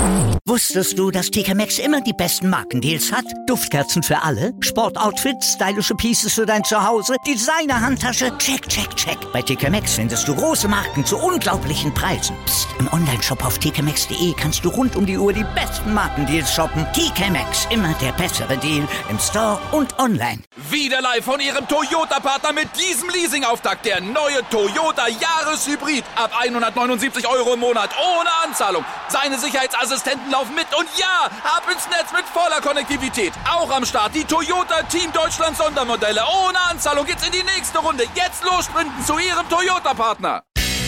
Wusstest du, dass TK Maxx immer die besten Markendeals hat? Duftkerzen für alle, Sportoutfits, stylische Pieces für dein Zuhause, Designer-Handtasche, check, check, check. Bei TK Maxx findest du große Marken zu unglaublichen Preisen. Psst. Im Onlineshop auf tkmaxx.de kannst du rund um die Uhr die besten Markendeals shoppen. TK Maxx, immer der bessere Deal im Store und online. Wieder live von Ihrem Toyota-Partner mit diesem Leasing-Auftakt. Der neue Toyota Jahreshybrid. Ab 179 € im Monat. Ohne Anzahlung. Seine Sicherheitsassistenten laufen mit. Und ja, ab ins Netz mit voller Konnektivität. Auch am Start die Toyota Team Deutschland Sondermodelle. Ohne Anzahlung geht's in die nächste Runde. Jetzt los sprinten zu Ihrem Toyota-Partner.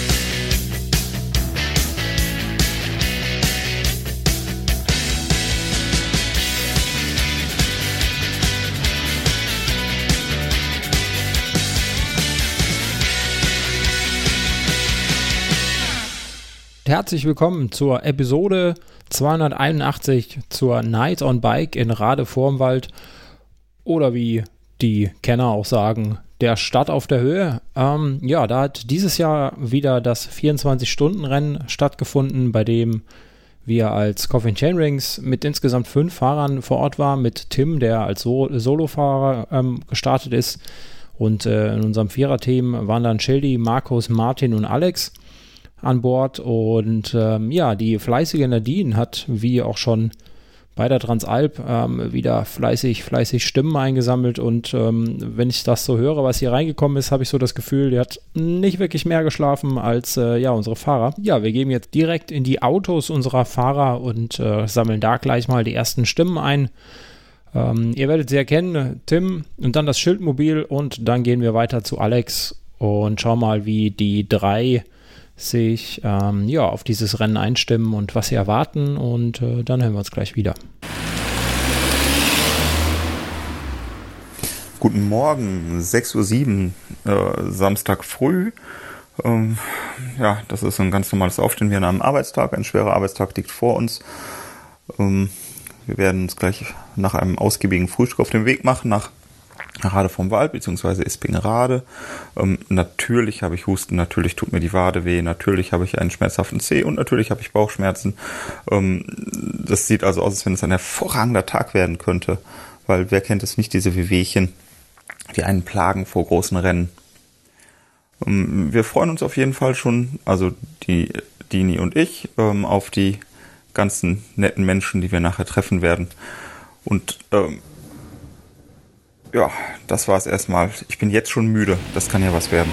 Herzlich willkommen zur Episode 281 zur Night on Bike in Rade vorm Wald oder wie die Kenner auch sagen, der Stadt auf der Höhe. Da hat dieses Jahr wieder das 24-Stunden-Rennen stattgefunden, bei dem wir als Coffee & Chainrings mit insgesamt 5 Fahrern vor Ort waren, mit Tim, der als Solofahrer gestartet ist, und in unserem Viererteam waren dann Schildi, Markus, Martin und Alex an Bord. Und die fleißige Nadine hat, wie auch schon bei der Transalp, wieder fleißig Stimmen eingesammelt. Und wenn ich das so höre, was hier reingekommen ist, habe ich so das Gefühl, die hat nicht wirklich mehr geschlafen als unsere Fahrer. Ja, wir gehen jetzt direkt in die Autos unserer Fahrer und sammeln da gleich mal die ersten Stimmen ein. Ihr werdet sie erkennen, Tim und dann das Schildmobil, und dann gehen wir weiter zu Alex und schauen mal, wie die drei sich auf dieses Rennen einstimmen und was sie erwarten, und dann hören wir uns gleich wieder. Guten Morgen, 6:07 Uhr, Samstag früh. Das ist ein ganz normales Aufstehen wie an einem Arbeitstag. Ein schwerer Arbeitstag liegt vor uns. Wir werden uns gleich nach einem ausgiebigen Frühstück auf den Weg machen, nach Rade vom Wald, beziehungsweise Ispingerade. Natürlich habe ich Husten, natürlich tut mir die Wade weh, natürlich habe ich einen schmerzhaften Zeh und natürlich habe ich Bauchschmerzen. Das sieht also aus, als wenn es ein hervorragender Tag werden könnte, weil wer kennt es nicht, diese Wehwehchen, die einen plagen vor großen Rennen. Wir freuen uns auf jeden Fall schon, also die Dini und ich, auf die ganzen netten Menschen, die wir nachher treffen werden. Und das war's erstmal. Ich bin jetzt schon müde. Das kann ja was werden.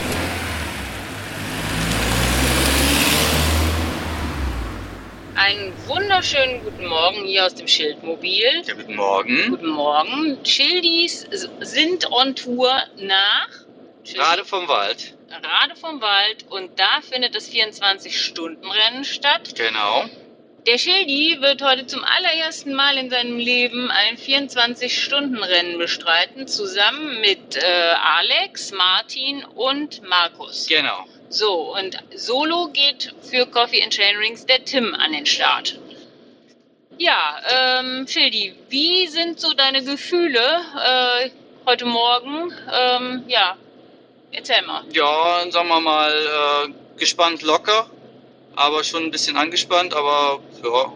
Einen wunderschönen guten Morgen hier aus dem Schildmobil. Ja, guten Morgen. Guten Morgen. Schildis sind on Tour nach Rade vom Wald. Rade vom Wald, und da findet das 24-Stunden-Rennen statt. Genau. Der Schildi wird heute zum allerersten Mal in seinem Leben ein 24-Stunden-Rennen bestreiten, zusammen mit Alex, Martin und Markus. Genau. So, und solo geht für Coffee & Chainrings der Tim an den Start. Ja, Schildi, wie sind so deine Gefühle heute Morgen? Erzähl mal. Ja, sagen wir mal, gespannt locker. Aber schon ein bisschen angespannt, aber ja.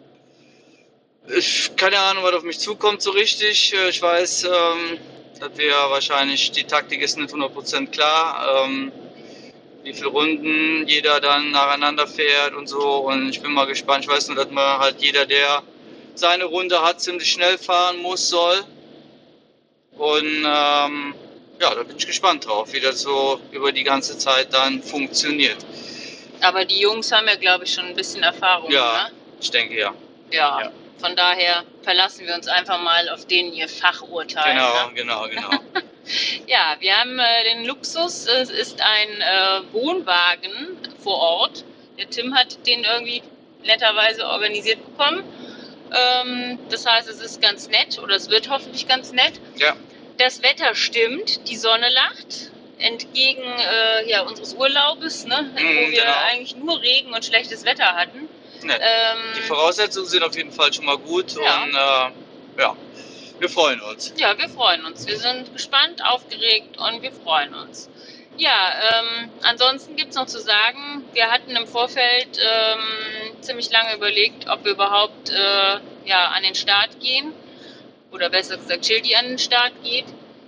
Keine Ahnung, was auf mich zukommt so richtig. Ich weiß, dass wir wahrscheinlich, die Taktik ist nicht 100% klar, wie viele Runden jeder dann nacheinander fährt und so. Und ich bin mal gespannt. Ich weiß nur, dass man halt jeder, der seine Runde hat, ziemlich schnell fahren soll. Und da bin ich gespannt drauf, wie das so über die ganze Zeit dann funktioniert. Aber die Jungs haben ja, glaube ich, schon ein bisschen Erfahrung, ja, ne? Ich denke, ja. Ja, von daher verlassen wir uns einfach mal auf denen ihr Fachurteil. Genau. Ja, wir haben den Luxus, es ist ein Wohnwagen vor Ort. Der Tim hat den irgendwie netterweise organisiert bekommen. Das heißt, es ist ganz nett, oder es wird hoffentlich ganz nett. Ja. Das Wetter stimmt, die Sonne lacht. Entgegen unseres Urlaubes, ne? Wo wir eigentlich nur Regen und schlechtes Wetter hatten. Ne. Die Voraussetzungen sind auf jeden Fall schon mal gut, ja. Und wir freuen uns. Ja, wir freuen uns. Wir sind gespannt, aufgeregt und wir freuen uns. Ja, ansonsten gibt es noch zu sagen, wir hatten im Vorfeld ziemlich lange überlegt, ob wir überhaupt an den Start gehen. Oder besser gesagt, Schildi an den Start geht.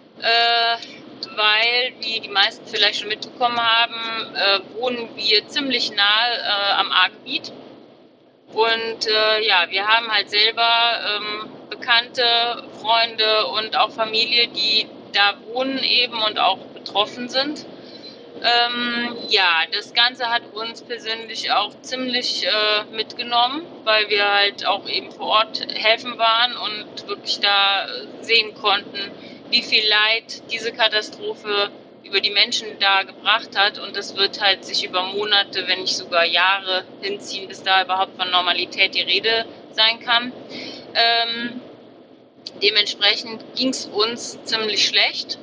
Weil, wie die meisten vielleicht schon mitbekommen haben, wohnen wir ziemlich nahe am A-Gebiet. Und wir haben halt selber Bekannte, Freunde und auch Familie, die da wohnen eben und auch betroffen sind. Das Ganze hat uns persönlich auch ziemlich mitgenommen, weil wir halt auch eben vor Ort helfen waren und wirklich da sehen konnten, wie viel Leid diese Katastrophe über die Menschen da gebracht hat. Und das wird halt sich über Monate, wenn nicht sogar Jahre hinziehen, bis da überhaupt von Normalität die Rede sein kann. Dementsprechend ging es uns ziemlich schlecht.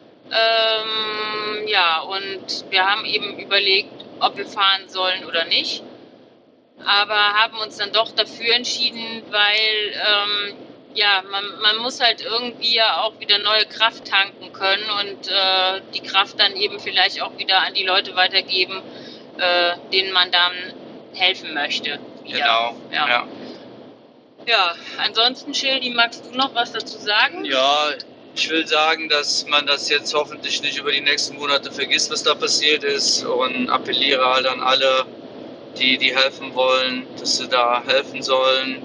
Und wir haben eben überlegt, ob wir fahren sollen oder nicht. Aber haben uns dann doch dafür entschieden, weil man muss halt irgendwie ja auch wieder neue Kraft tanken können und die Kraft dann eben vielleicht auch wieder an die Leute weitergeben, denen man dann helfen möchte. Genau, ja. Ja, ansonsten, Schildi, magst du noch was dazu sagen? Ja, ich will sagen, dass man das jetzt hoffentlich nicht über die nächsten Monate vergisst, was da passiert ist, und appelliere halt an alle, die helfen wollen, dass sie da helfen sollen.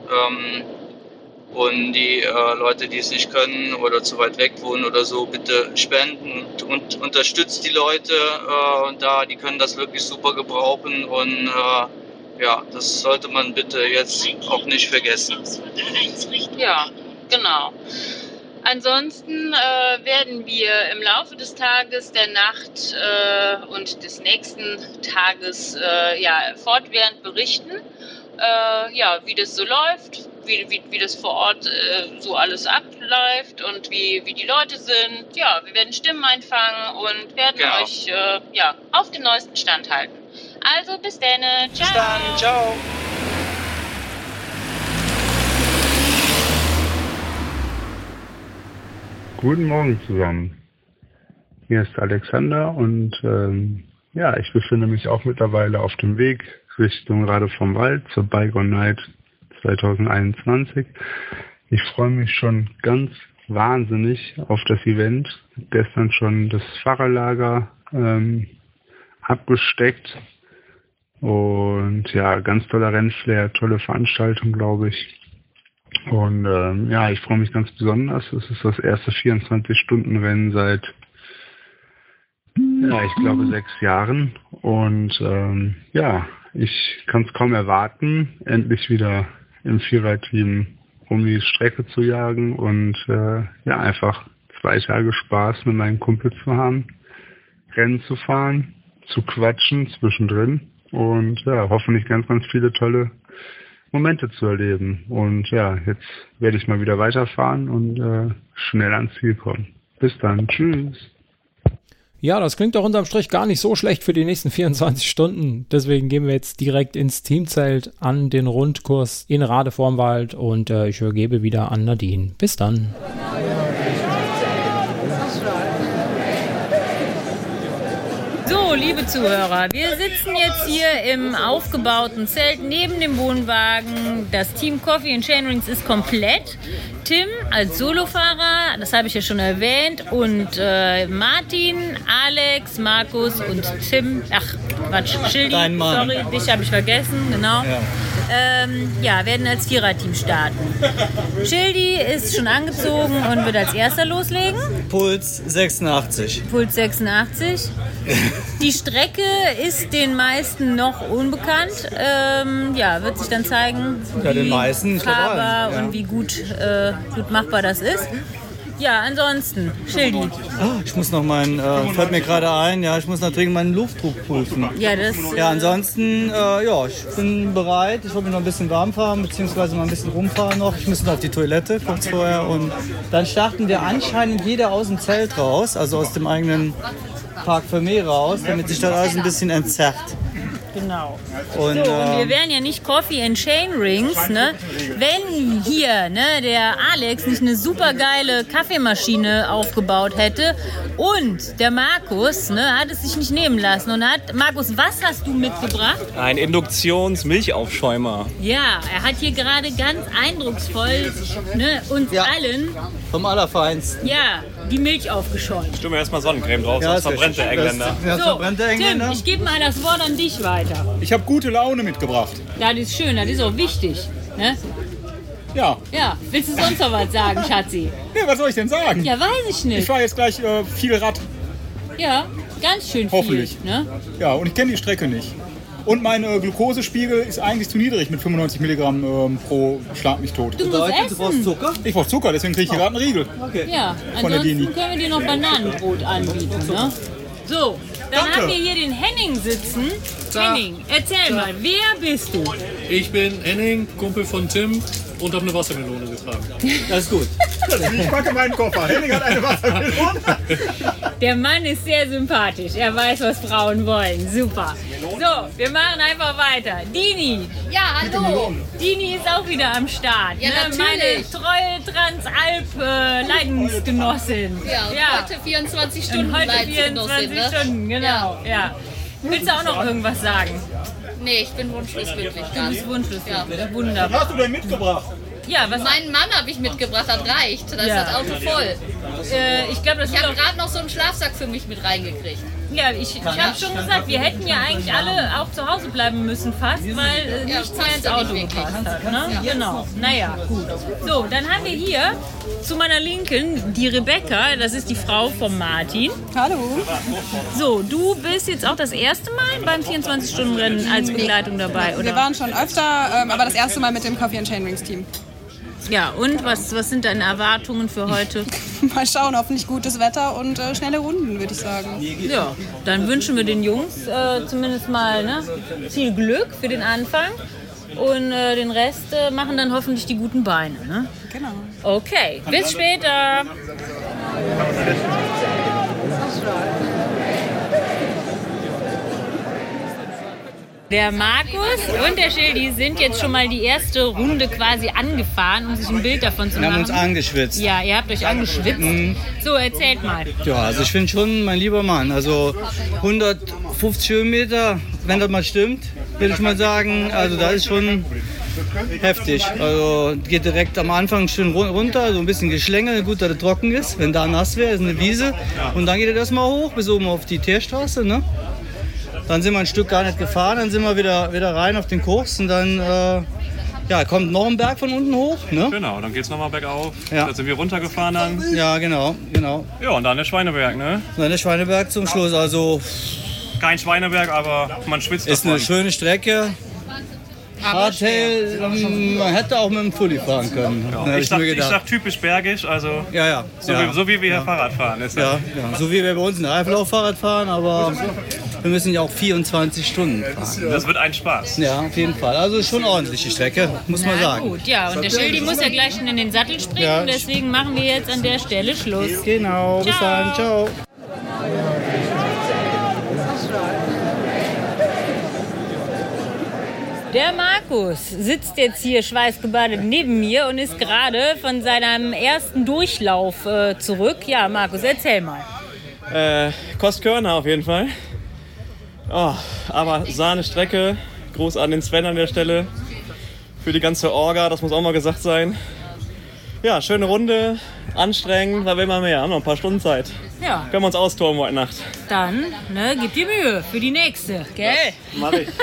Und die Leute, die es nicht können oder zu weit weg wohnen oder so, bitte spenden und unterstützt die Leute die können das wirklich super gebrauchen, und das sollte man bitte jetzt auch nicht vergessen. Ja, genau. Ansonsten werden wir im Laufe des Tages, der Nacht und des nächsten Tages fortwährend berichten, wie das so läuft, wie das vor Ort so alles abläuft und wie die Leute sind. Ja, wir werden Stimmen einfangen und werden euch auf den neuesten Stand halten. Also bis dann. Ciao. Bis dann. Ciao. Guten Morgen zusammen. Hier ist Alexander und ich befinde mich auch mittlerweile auf dem Weg Richtung Rade vom Wald zur Bike on Night 2021. Ich freue mich schon ganz wahnsinnig auf das Event. Gestern schon das Fahrerlager abgesteckt und ganz toller Rennflair, tolle Veranstaltung, glaube ich. Und ich freue mich ganz besonders. Es ist das erste 24-Stunden-Rennen seit, ich glaube 6 Jahren. Und ich kann es kaum erwarten, endlich wieder im Viererteam um die Strecke zu jagen und einfach 2 Tage Spaß mit meinen Kumpels zu haben, Rennen zu fahren, zu quatschen zwischendrin und hoffentlich ganz, ganz viele tolle Momente zu erleben. Und jetzt werde ich mal wieder weiterfahren und schnell ans Ziel kommen. Bis dann. Tschüss. Ja, das klingt doch unterm Strich gar nicht so schlecht für die nächsten 24 Stunden. Deswegen gehen wir jetzt direkt ins Teamzelt an den Rundkurs in Rade vorm Wald und ich übergebe wieder an Nadine. Bis dann. So, liebe Zuhörer, wir sitzen jetzt hier im aufgebauten Zelt neben dem Wohnwagen. Das Team Coffee & Chainrings ist komplett. Tim als Solofahrer, das habe ich ja schon erwähnt, und Martin, Alex, Markus und Tim, Schildi, sorry, dich habe ich vergessen, genau. Ja. Werden als Viererteam starten. Schildi ist schon angezogen und wird als erster loslegen. Puls 86. Puls 86. Die Strecke ist den meisten noch unbekannt. Wird sich dann zeigen, wie fahrbar und wie gut machbar das ist. Ja, ansonsten, Schildi. Ich muss noch fällt mir gerade ein, ich muss noch dringend meinen Luftdruck prüfen. Ansonsten, ich bin bereit. Ich wollte mich noch ein bisschen warm fahren, beziehungsweise mal ein bisschen rumfahren noch. Ich muss noch auf die Toilette kurz vorher und dann starten wir anscheinend jeder aus dem Zelt raus, also aus dem eigenen Park für mich raus, damit sich das alles ein bisschen entzerrt. Genau. Und, und wir wären ja nicht Coffee and Chain Rings, ne? Wenn hier, ne, der Alex nicht eine super geile Kaffeemaschine aufgebaut hätte und der Markus, ne, hat es sich nicht nehmen lassen und Markus, was hast du mitgebracht? Ein Induktions-Milchaufschäumer. Ja, er hat hier gerade ganz eindrucksvoll, ne, uns allen vom Allerfeinsten. Ja, die Milch aufgeschäumt. Stürmen wir erstmal Sonnencreme drauf, sonst verbrennt der Engländer. So, Tim, ich gebe mal das Wort an dich weiter. Ich habe gute Laune mitgebracht. Ja, das ist schön, das ist auch wichtig. Ne? Ja. Ja, willst du sonst noch was sagen, Schatzi? Nee, was soll ich denn sagen? Ja, weiß ich nicht. Ich fahre jetzt gleich viel Rad. Ja, ganz schön Hoffentlich. viel. Ne? Ja, und ich kenne die Strecke nicht. Und mein Glukosespiegel ist eigentlich zu niedrig mit 95 Milligramm pro Schlag mich tot. Du musst essen. Du brauchst Zucker? Ich brauche Zucker, deswegen kriege ich hier gerade einen Riegel. Okay. Ja, Von der Dini. ansonsten können wir dir noch Bananenbrot anbieten. Ne? So, dann haben wir hier den Henning sitzen. Henning, erzähl mal, wer bist du? Ich bin Henning, Kumpel von Tim und habe eine Wassermelone getragen. Das ist gut. Ich packe meinen Koffer. Henning hat eine Wassermelone. Der Mann ist sehr sympathisch. Er weiß, was Frauen wollen. Super. So, wir machen einfach weiter. Dini. Ja, hallo. Dini ist auch wieder am Start. Ja, ne? natürlich. Meine treue Transalp-Leidensgenossin. Ja, und heute 24 Stunden Und heute Leidensgenossin, 24 Stunden, genau. Ja. Willst du auch noch irgendwas sagen? Nee, ich bin wunschlos glücklich. Du bist wunschlos glücklich. Ja. Wunderbar. Was hast du denn mitgebracht? Ja, was Meinen Mann habe ich mitgebracht, das reicht. Da ist Ja. das Auto voll. Ich glaube, das Ich habe gerade noch so einen Schlafsack für mich mit reingekriegt. Ja, ich habe schon gesagt, wir hätten ja eigentlich alle auch zu Hause bleiben müssen fast, weil nichts mehr ins Auto gepasst hat. Ne? Ja. Genau, naja, gut. So, dann haben wir hier zu meiner Linken die Rebecca, das ist die Frau von Martin. Hallo. So, du bist jetzt auch das erste Mal beim 24-Stunden-Rennen als Begleitung dabei, oder? Wir waren schon öfter, aber das erste Mal mit dem Coffee and Chain Rings Team. Ja, und was sind deine Erwartungen für heute? Mal schauen, hoffentlich gutes Wetter und schnelle Runden, würde ich sagen. Ja, dann wünschen wir den Jungs zumindest mal viel Glück für den Anfang. Und den Rest machen dann hoffentlich die guten Beine. Ne? Genau. Okay, bis später. Der Markus und der Schildi sind jetzt schon mal die erste Runde quasi angefahren, um sich ein Bild davon zu machen. Wir haben uns angeschwitzt. Ja, ihr habt euch angeschwitzt. So, erzählt mal. Ja, also ich finde schon, mein lieber Mann, also 150 Höhenmeter, wenn das mal stimmt, würde ich mal sagen, also das ist schon heftig. Also geht direkt am Anfang schön runter, so ein bisschen geschlängelt, gut, dass es trocken ist. Wenn da nass wäre, ist eine Wiese. Und dann geht es erstmal hoch bis oben auf die Teerstraße, ne? Dann sind wir ein Stück gar nicht gefahren, dann sind wir wieder rein auf den Kurs und dann kommt noch ein Berg von unten hoch. Ne? Genau, dann geht's nochmal bergauf. Ja. Dann sind wir runtergefahren dann. Ja, genau. Ja, und dann der Schweineberg, ne? Dann der Schweineberg zum Schluss, also... Kein Schweineberg, aber man schwitzt Ist davon. eine schöne Strecke. Hardtail, man hätte auch mit dem Fully fahren können. Ja. Ich sag typisch bergisch, also ja. So wie wir hier Fahrrad fahren. Ist ja, so wie wir bei uns in Eifel auch Fahrrad fahren, aber wir müssen ja auch 24 Stunden fahren. Das wird ein Spaß. Ja, auf jeden Fall. Also schon ordentlich die Strecke, muss man sagen. Gut, ja, und der Schildi muss ja gleich schon in den Sattel springen, Ja. deswegen machen wir jetzt an der Stelle Schluss. Genau, bis dann, ciao. Der Markus sitzt jetzt hier schweißgebadet neben mir und ist gerade von seinem ersten Durchlauf zurück. Ja, Markus, erzähl mal. Kostkörner auf jeden Fall. Oh, aber Sahne-Strecke. Gruß an den Sven an der Stelle. Für die ganze Orga, das muss auch mal gesagt sein. Ja, schöne Runde, anstrengend, da will man mehr. Haben noch ein paar Stunden Zeit. Ja. Können wir uns austoben heute Nacht. Dann, gib dir Mühe für die nächste, gell? Das mach ich.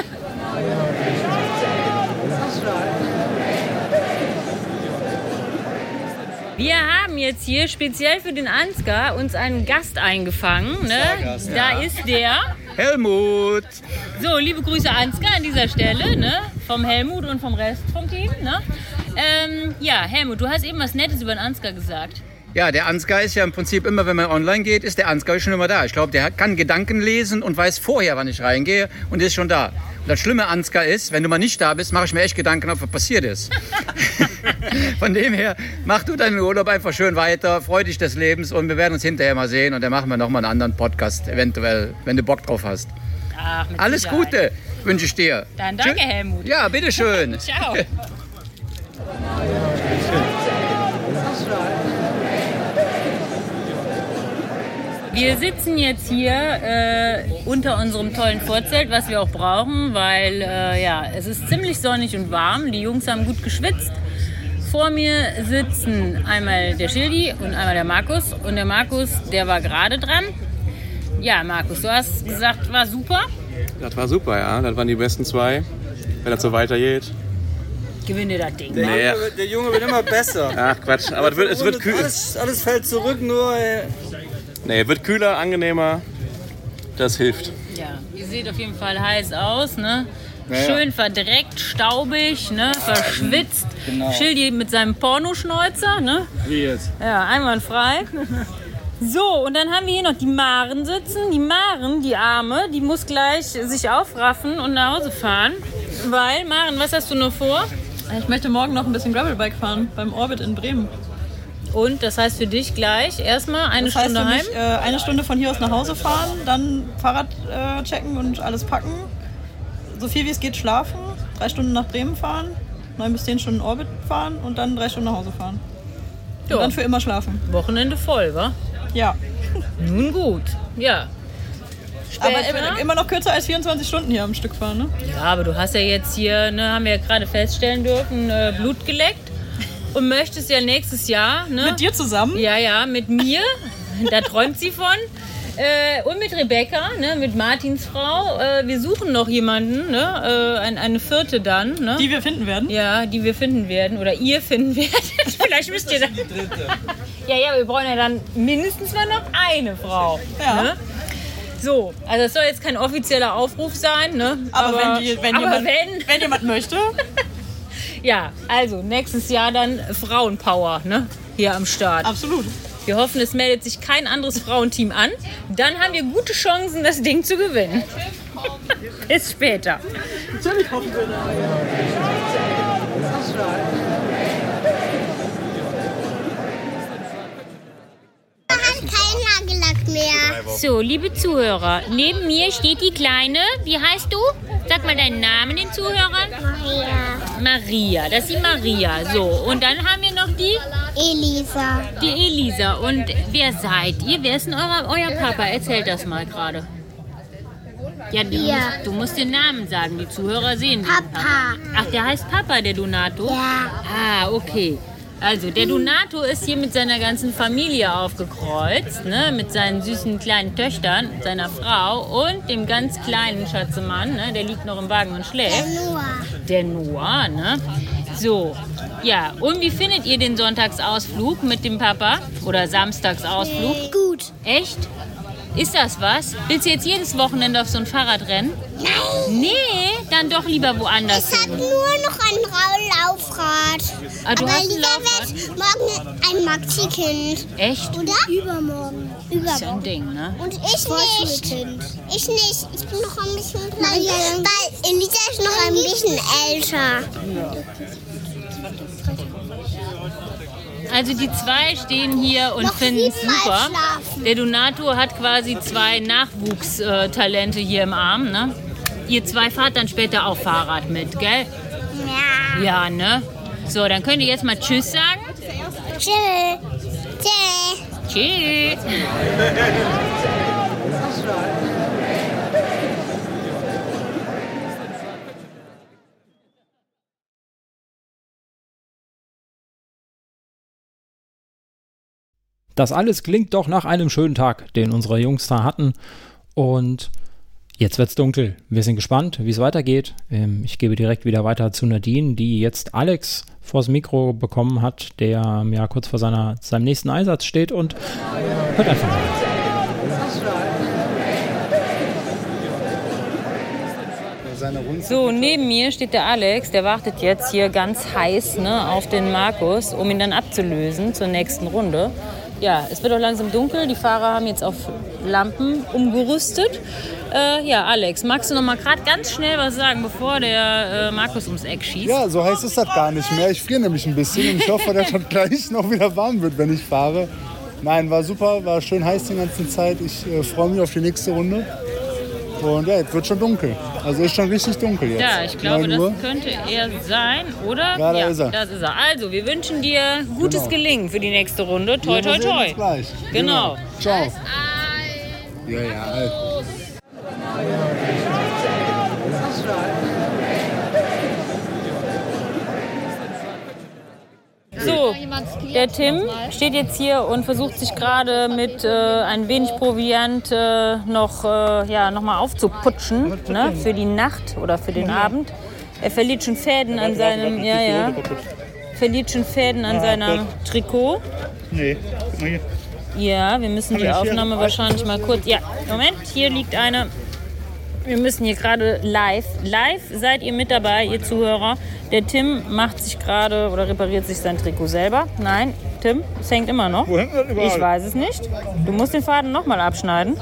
Wir haben jetzt hier speziell für den Ansgar uns einen Gast eingefangen. Ne? Stargast, ja. Da ist der Helmut. So, liebe Grüße Ansgar an dieser Stelle, ne? Vom Helmut und vom Rest vom Team. Ne? Ja, Helmut, du hast eben was Nettes über den Ansgar gesagt. Ja, der Ansgar ist ja im Prinzip immer, wenn man online geht, ist der Ansgar schon immer da. Ich glaube, der kann Gedanken lesen und weiß vorher, wann ich reingehe und ist schon da. Und das Schlimme, Ansgar, ist, wenn du mal nicht da bist, mache ich mir echt Gedanken, ob was passiert ist. Von dem her, mach du deinen Urlaub einfach schön weiter, freu dich des Lebens und wir werden uns hinterher mal sehen und dann machen wir nochmal einen anderen Podcast, eventuell, wenn du Bock drauf hast. Ach, mit Alles Sicherheit. Gute. wünsche ich dir. Dann danke, Helmut. Ja, bitteschön. Ciao. Wir sitzen jetzt hier unter unserem tollen Vorzelt, was wir auch brauchen, weil es ist ziemlich sonnig und warm. Die Jungs haben gut geschwitzt. Vor mir sitzen einmal der Schildi und einmal der Markus. Und der Markus, der war gerade dran. Ja, Markus, du hast gesagt, war super. Das war super, ja. Das waren die besten 2. Wenn das so weitergeht. Gewinne das Ding. Der Junge wird immer besser. Ach Quatsch, aber es wird kühl. Alles fällt zurück, nur... Nee, wird kühler, angenehmer. Das hilft. Ja, ihr seht auf jeden Fall heiß aus, ne? Ja. Schön verdreckt, staubig, ne? Verschwitzt. Genau. Schildi mit seinem Pornoschnäuzer, ne? Wie jetzt? Ja, einwandfrei. So, und dann haben wir hier noch die Maren sitzen. Die Maren, die Arme, die muss gleich sich aufraffen und nach Hause fahren. Weil, Maren, was hast du noch vor? Ich möchte morgen noch ein bisschen Gravelbike fahren beim Orbit in Bremen. Und das heißt für dich gleich erstmal eine Stunde heim? Mich, eine Stunde von hier aus nach Hause fahren, dann Fahrrad checken und alles packen. So viel wie es geht schlafen, 3 Stunden nach Bremen fahren, 9 bis 10 Stunden Orbit fahren und dann 3 Stunden nach Hause fahren. Und dann für immer schlafen. Wochenende voll, wa? Ja. Nun gut, ja. Aber immer noch kürzer als 24 Stunden hier am Stück fahren, ne? Ja, aber du hast ja jetzt hier, ne, haben wir ja gerade feststellen dürfen, Blut geleckt. Und möchtest ja nächstes Jahr... Ne? Mit dir zusammen? Ja, mit mir. Da träumt sie von. Und mit Rebecca, ne, mit Martins Frau. Wir suchen noch jemanden, ne, eine vierte dann. Ne? Die wir finden werden? Ja, die wir finden werden. Oder ihr finden werdet. Vielleicht müsst ihr dann... Die dritte. Ja, wir brauchen ja dann mindestens mal noch eine Frau. Ja. Ne? So, also es soll jetzt kein offizieller Aufruf sein. Ne? Aber wenn jemand möchte... Ja, also nächstes Jahr dann Frauenpower, ne? Hier am Start. Absolut. Wir hoffen, es meldet sich kein anderes Frauenteam an. Dann haben wir gute Chancen, das Ding zu gewinnen. Bis später. Natürlich hoffen wir da. Kein Nagellack mehr. So, liebe Zuhörer, neben mir steht die Kleine. Wie heißt du? Sag mal deinen Namen den Zuhörern. Maria, das ist die Maria. So, und dann haben wir noch die? Elisa. Die Elisa. Und wer seid ihr? Wer ist denn euer Papa? Erzählt das mal gerade. Ja, du musst den Namen sagen. Die Zuhörer sehen den Papa. Ach, der heißt Papa, der Donato? Ja. Ah, okay. Also, der Donato ist hier mit seiner ganzen Familie aufgekreuzt, ne? Mit seinen süßen kleinen Töchtern, seiner Frau und dem ganz kleinen Schatzemann, ne? Der liegt noch im Wagen und schläft. Der Noah, ne? So, ja, und wie findet ihr den Sonntagsausflug mit dem Papa? Oder Samstagsausflug? Gut. Echt? Ist das was? Willst du jetzt jedes Wochenende auf so ein Fahrradrennen? Nein. Nee, dann doch lieber woanders Ich habe nur noch ein Laufrad. Ah, du aber hast ein Lisa Laufrad? wird morgen ein Maxi-Kind. Echt? Oder? Übermorgen. Das ist ja ein Ding, ne? Und ich nicht. Ich nicht. Ich bin noch ein bisschen klein. Weil Elisa ist noch ein bisschen älter. Also die 2 stehen hier und finden es super. Der Donato hat quasi 2 Nachwuchstalente hier im Arm, ne? Ihr 2 fahrt dann später auch Fahrrad mit, gell? Ja. Ja, ne? So, dann könnt ihr jetzt mal Tschüss sagen. Tschüss. Tschüss. Tschüss. Das alles klingt doch nach einem schönen Tag, den unsere Jungs da hatten. Und jetzt wird's dunkel. Wir sind gespannt, wie es weitergeht. Ich gebe direkt wieder weiter zu Nadine, die jetzt Alex vors Mikro bekommen hat, der ja kurz vor seinem nächsten Einsatz steht und hört einfach mal. So, neben mir steht der Alex, der wartet jetzt hier ganz heiß, ne, auf den Markus, um ihn dann abzulösen zur nächsten Runde. Ja, es wird auch langsam dunkel, die Fahrer haben jetzt auf Lampen umgerüstet. Ja, Alex, magst du noch mal gerade ganz schnell was sagen, bevor der Markus ums Eck schießt? Ja, so heiß ist das gar nicht mehr. Ich friere nämlich ein bisschen und ich hoffe, dass das gleich noch wieder warm wird, wenn ich fahre. Nein, war super, war schön heiß die ganze Zeit. Ich freue mich auf die nächste Runde. Und ja, jetzt wird schon dunkel. Also ist schon richtig dunkel jetzt. Ja, ich glaube, 9 Uhr. das könnte er sein, oder? Ja, da ist er. Das ist er. Also, wir wünschen dir gutes Genau. Gelingen für die nächste Runde. Toi, Ja, toi, wir sehen toi. uns gleich. Genau. Ciao. Ja, ja. So, der Tim steht jetzt hier und versucht sich gerade mit ein wenig Proviant noch mal aufzuputschen, ne, für die Nacht oder für den Abend. Er verliert schon Fäden an seinem, verliert schon Fäden an seinem Trikot. Nee, Ja, wir müssen die Aufnahme wahrscheinlich mal kurz. Ja, Moment, hier liegt eine. Wir müssen hier gerade live seid ihr mit dabei, ihr Zuhörer. Der Tim macht sich gerade oder repariert sich sein Trikot selber. Nein, Tim, es hängt immer noch. Wo hängt das überall? Ich weiß es nicht. Du musst den Faden nochmal abschneiden.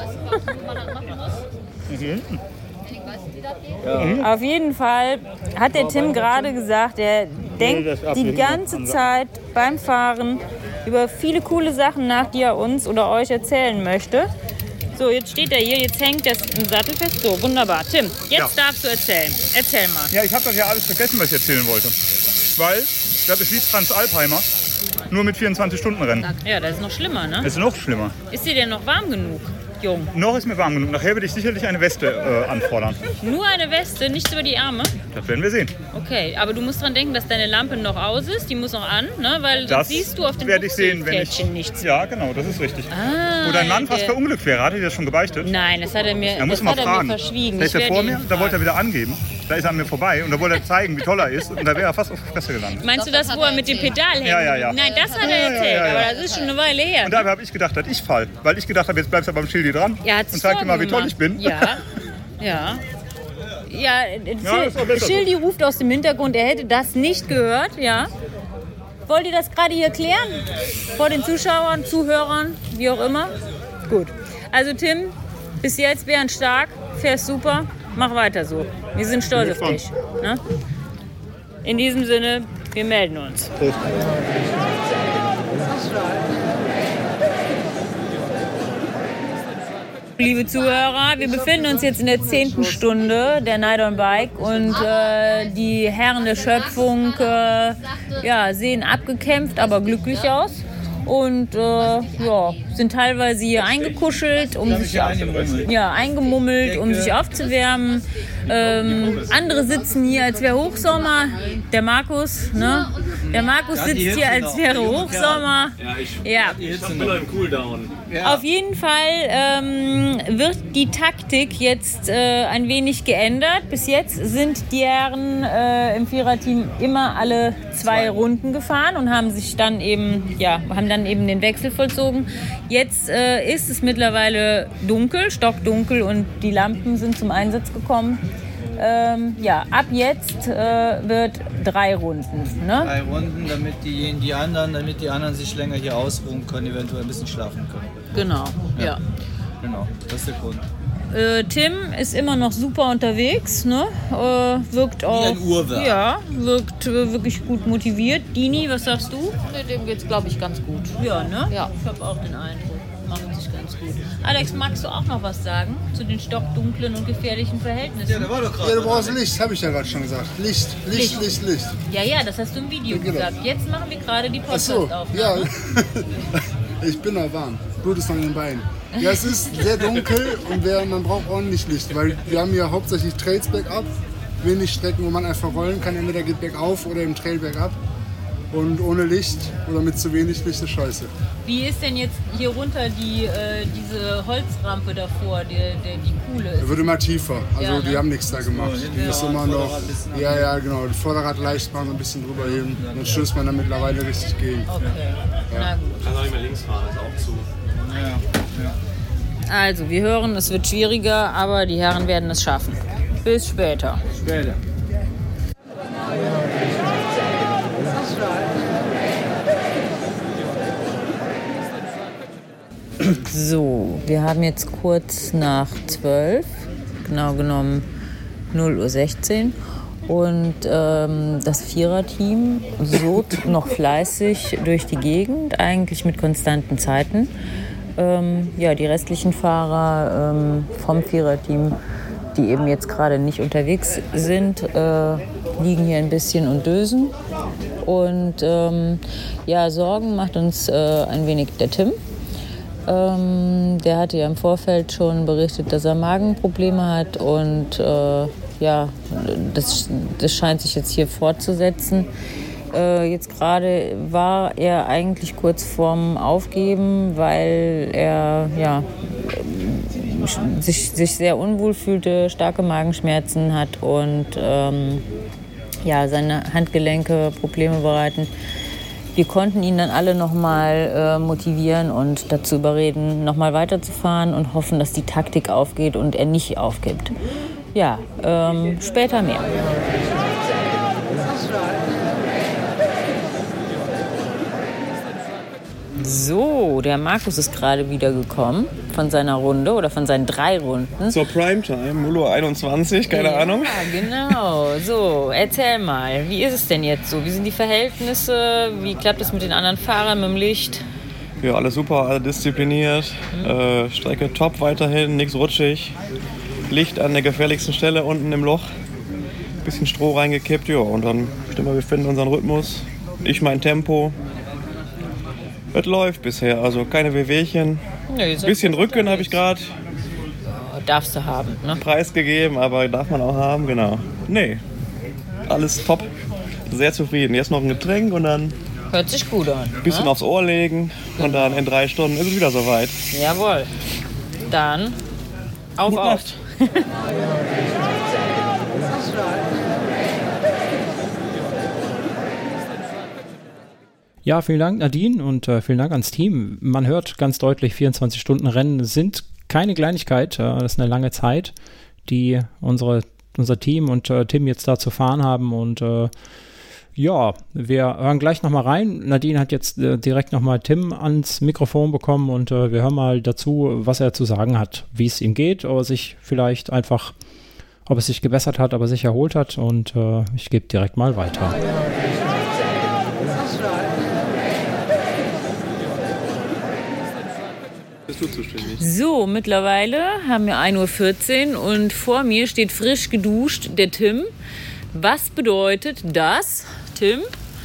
Auf jeden Fall hat der Tim gerade gesagt, er denkt die ganze Zeit beim Fahren über viele coole Sachen nach, die er uns oder euch erzählen möchte. So, jetzt steht er hier, jetzt hängt das im Sattel fest. So, wunderbar. Tim, jetzt darfst du erzählen. Erzähl mal. Ja, ich habe das ja alles vergessen, was ich erzählen wollte. Weil das ist wie Transalpheimer, nur mit 24-Stunden-Rennen. Ja, das ist noch schlimmer, ne? Das ist noch schlimmer. Ist dir denn noch warm genug, Jung? Noch ist mir warm genug. Nachher werde ich sicherlich eine Weste anfordern. Nur eine Weste, nichts über die Arme? Das werden wir sehen. Okay, aber du musst dran denken, dass deine Lampe noch aus ist. Die muss noch an, ne? Weil Das sonst siehst du auf den werde ich sehen, wenn ich... Buchselpferdchen nichts. Ja, genau, das ist richtig. Ah, Wo dein Mann fast der- verunglückt wäre. Hat er dir das schon gebeichtet? Nein, das hat er mir, Er muss das mal hat er fragen. mir verschwiegen. Da ist er Ich vor werde mir, ihn da wollte er fragen. wieder angeben. Da ist er an mir vorbei und da wollte er zeigen, wie toll er ist. Und da wäre er fast auf die Fresse gelandet. Meinst du das, wo er mit dem Pedal hängt? Ja, ja, ja. Nein, das hat er erzählt, aber das ist schon eine Weile her. Und dabei habe ich gedacht, dass ich fall. Weil ich gedacht habe, jetzt bleibst du beim Schildi dran Er hat's und zeig dir mal, wie toll vorgemacht. ich bin. Ja, ja. Ja, Ja, ist doch besser so. Schildi ruft aus dem Hintergrund, er hätte das nicht gehört, ja. Wollt ihr das gerade hier klären? Vor den Zuschauern, Zuhörern, wie auch immer? Gut. Also Tim, bis jetzt bärenstark, fährst super, mach weiter so. Wir sind stolz auf dich. Ne? In diesem Sinne, wir melden uns. Liebe Zuhörer, wir befinden uns jetzt in der 10. Stunde der Night on Bike und die Herren der Schöpfung sehen abgekämpft, aber glücklich aus. Und sind teilweise hier eingekuschelt, um sich eingemummelt, um sich aufzuwärmen. Andere sitzen hier, als wäre Hochsommer. Der Markus, ne? Der Markus sitzt hier, als wäre Hochsommer. Ja. Cooldown. Auf jeden Fall wird die Taktik jetzt ein wenig geändert. Bis jetzt sind die Herren im Viererteam immer alle 2 Runden gefahren und haben sich dann eben, den Wechsel vollzogen. Jetzt ist es mittlerweile dunkel, stockdunkel und die Lampen sind zum Einsatz gekommen. Ab jetzt wird 3 Runden. Ne? 3 Runden, damit die anderen sich länger hier ausruhen können, eventuell ein bisschen schlafen können. Genau, ja. Genau, das ist der Grund. Tim ist immer noch super unterwegs, ne? Wirkt auch, ein Uhrwerk. Ja, wirkt wirklich gut motiviert. Dini, was sagst du? Dem geht's, glaube ich, ganz gut. Ja, ne? Ja. Ich habe auch den Eindruck, macht sich ganz gut. Alex, magst du auch noch was sagen zu den stockdunklen und gefährlichen Verhältnissen? Ja, der war doch gerade. Ja, du brauchst Licht, habe ich ja gerade schon gesagt. Licht. Ja, das hast du im Video Genau. gesagt. Jetzt machen wir gerade die Ach so, Podcast-Aufnahme. ja. Ich bin noch warm. Blut ist noch in den Beinen. Ja, es ist sehr dunkel und man braucht ordentlich Licht, weil wir haben ja hauptsächlich Trails bergab, wenig Strecken, wo man einfach rollen kann. Entweder geht bergauf oder im Trail bergab. Und ohne Licht oder mit zu wenig Licht ist scheiße. Wie ist denn jetzt hier runter diese Holzrampe davor, die coole ist? Er wird immer tiefer, also Ja, ne? die haben nichts da gemacht. Die ist immer noch, ja genau, das Vorderrad leicht machen und ein bisschen drüber heben. Dann stößt man da mittlerweile richtig gegen. Okay, na gut. Kann auch nicht mehr links fahren, ist auch zu. Also, wir hören, es wird schwieriger, aber die Herren werden es schaffen. Bis später. So, wir haben jetzt kurz nach 12, genau genommen 0:16 Uhr. Und das Viererteam surrt noch fleißig durch die Gegend, eigentlich mit konstanten Zeiten. Die restlichen Fahrer vom Viererteam die eben jetzt gerade nicht unterwegs sind, liegen hier ein bisschen und dösen. Und Sorgen macht uns ein wenig der Tim. Der hatte ja im Vorfeld schon berichtet, dass er Magenprobleme hat und das scheint sich jetzt hier fortzusetzen. Jetzt gerade war er eigentlich kurz vorm Aufgeben, weil er sich sehr unwohl fühlte, starke Magenschmerzen hat und seine Handgelenke Probleme bereiten. Wir konnten ihn dann alle nochmal motivieren und dazu überreden, nochmal weiterzufahren und hoffen, dass die Taktik aufgeht und er nicht aufgibt. Ja, später mehr. So, der Markus ist gerade wieder gekommen von seiner Runde oder von seinen 3 Runden. Zur Primetime, Mulo 21, keine Ahnung. Ja, genau. So, erzähl mal, wie ist es denn jetzt so? Wie sind die Verhältnisse? Wie klappt es mit den anderen Fahrern, mit dem Licht? Ja, alles super, alle diszipliniert. Strecke top weiterhin, nichts rutschig. Licht an der gefährlichsten Stelle unten im Loch. Bisschen Stroh reingekippt, ja, und dann wir finden unseren Rhythmus. Ich mein Tempo. Es läuft bisher, also keine Wehwehchen. Nee, bisschen Rücken habe ich gerade. Darfst du haben, ne? Preisgegeben, aber darf man auch haben, genau. Nee, alles top. Sehr zufrieden. Jetzt noch ein Getränk und dann... Hört sich gut an. Ein bisschen aufs Ohr legen und dann in 3 Stunden ist es wieder soweit. Jawohl. Dann auf. Ja, vielen Dank Nadine und vielen Dank ans Team. Man hört ganz deutlich, 24-Stunden-Rennen sind keine Kleinigkeit. Das ist eine lange Zeit, die unser Team und Tim jetzt da zu fahren haben. Und wir hören gleich nochmal rein. Nadine hat jetzt direkt nochmal Tim ans Mikrofon bekommen und wir hören mal dazu, was er zu sagen hat, wie es ihm geht, ob es sich gebessert hat, ob er sich erholt hat. Und ich gebe direkt mal weiter. Bist du zuständig? So, mittlerweile haben wir 1:14 Uhr und vor mir steht frisch geduscht der Tim. Was bedeutet das, Tim?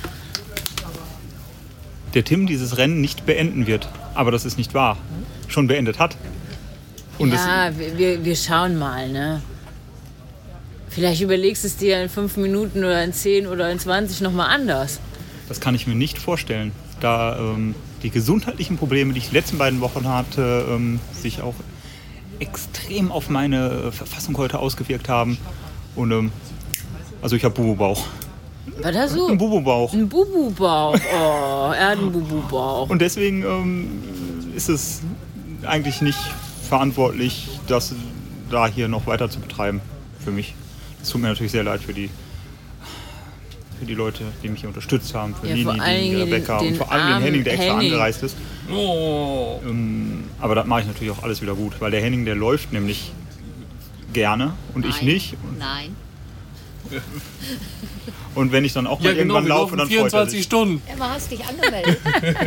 Der Tim dieses Rennen nicht beenden wird. Aber das ist nicht wahr. Schon beendet hat. Und wir schauen mal, ne? Vielleicht überlegst du es dir in 5 Minuten oder in 10 oder in 20 nochmal anders. Das kann ich mir nicht vorstellen. Da die gesundheitlichen Probleme, die ich die letzten 2 Wochen hatte, sich auch extrem auf meine Verfassung heute ausgewirkt haben. Und also ich habe Bubu-Bauch. Was hast du? Ein Bubu-Bauch. Ein Bubu-Bauch. Oh, er hat einen Bubu-Bauch. Und deswegen ist es eigentlich nicht verantwortlich, das da hier noch weiter zu betreiben für mich. Es tut mir natürlich sehr leid für die Leute, die mich hier unterstützt haben, für Lini, die Rebecca und vor allem den Henning, der extra angereist ist. Oh. Aber das mache ich natürlich auch alles wieder gut, weil der Henning, der läuft nämlich gerne und ich nicht. Nein. Und wenn ich dann auch mal irgendwann laufe, dann freut er 24 sich. Stunden. Emma, hast dich angemeldet?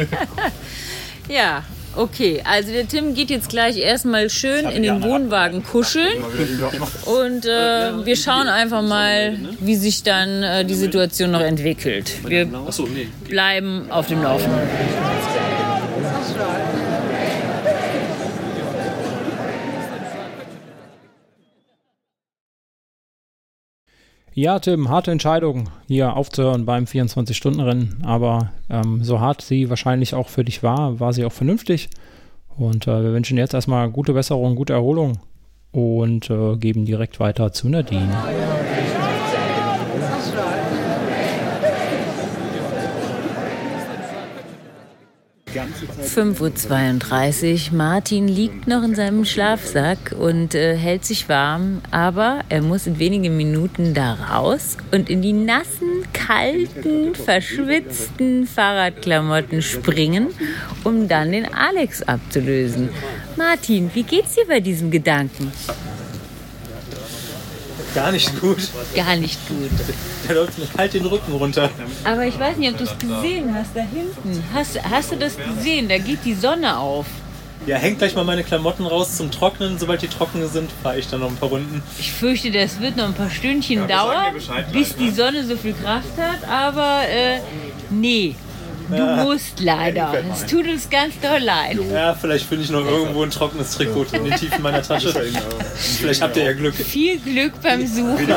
Ja, okay. Also der Tim geht jetzt gleich erstmal schön in den Wohnwagen kuscheln. Und wir schauen einfach mal, wie sich dann die Situation noch entwickelt. Wir bleiben auf dem Laufenden. Ja, Tim, harte Entscheidung, hier aufzuhören beim 24-Stunden-Rennen, aber so hart sie wahrscheinlich auch für dich war sie auch vernünftig. Und wir wünschen jetzt erstmal gute Besserung, gute Erholung und geben direkt weiter zu Nadine. 5:32 Uhr. Martin liegt noch in seinem Schlafsack und hält sich warm, aber er muss in wenigen Minuten da raus und in die nassen, kalten, verschwitzten Fahrradklamotten springen, um dann den Alex abzulösen. Martin, wie geht's dir bei diesem Gedanken? Gar nicht gut. Gar nicht gut. Da läuft mir kalt den Rücken runter. Aber ich weiß nicht, ob du es gesehen hast, da hinten. Hast du das gesehen? Da geht die Sonne auf. Ja, hängt gleich mal meine Klamotten raus zum Trocknen. Sobald die trocken sind, fahre ich dann noch ein paar Runden. Ich fürchte, das wird noch ein paar Stündchen dauern, bis die Sonne so viel Kraft hat. Aber nee, du musst leider. Es tut uns ganz doll leid. Ja, vielleicht finde ich noch irgendwo ein trockenes Trikot in den Tiefen meiner Tasche. Vielleicht habt ihr ja Glück. Viel Glück beim Suchen.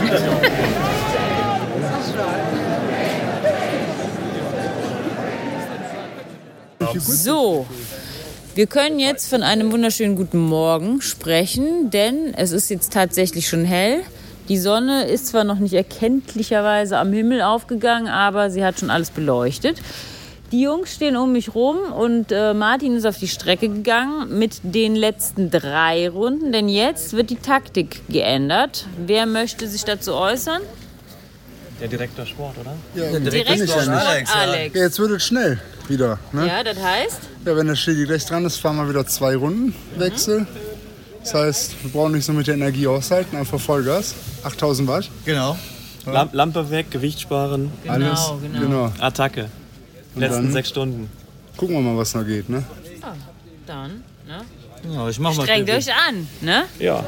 So, wir können jetzt von einem wunderschönen guten Morgen sprechen, denn es ist jetzt tatsächlich schon hell. Die Sonne ist zwar noch nicht erkenntlicherweise am Himmel aufgegangen, aber sie hat schon alles beleuchtet. Die Jungs stehen um mich rum und Martin ist auf die Strecke gegangen mit den letzten 3 Runden, denn jetzt wird die Taktik geändert. Wer möchte sich dazu äußern? Der Direktor Sport, oder? Ja, der Direktor Sport, Alex. Ja, jetzt wird es schnell wieder. Ne? Ja, das heißt? Ja, wenn der Schildi gleich dran ist, fahren wir wieder 2 Runden Wechsel. Das heißt, wir brauchen nicht so mit der Energie aushalten, einfach Vollgas. 8000 Watt. Genau. Ja. Lampe weg, Gewicht sparen. Alles. Genau. Attacke. Letzten 6 Stunden. Gucken wir mal, was noch geht, ne? Ja, dann, ne? Ja, ich mach mal. Strengt euch an, ne? Ja.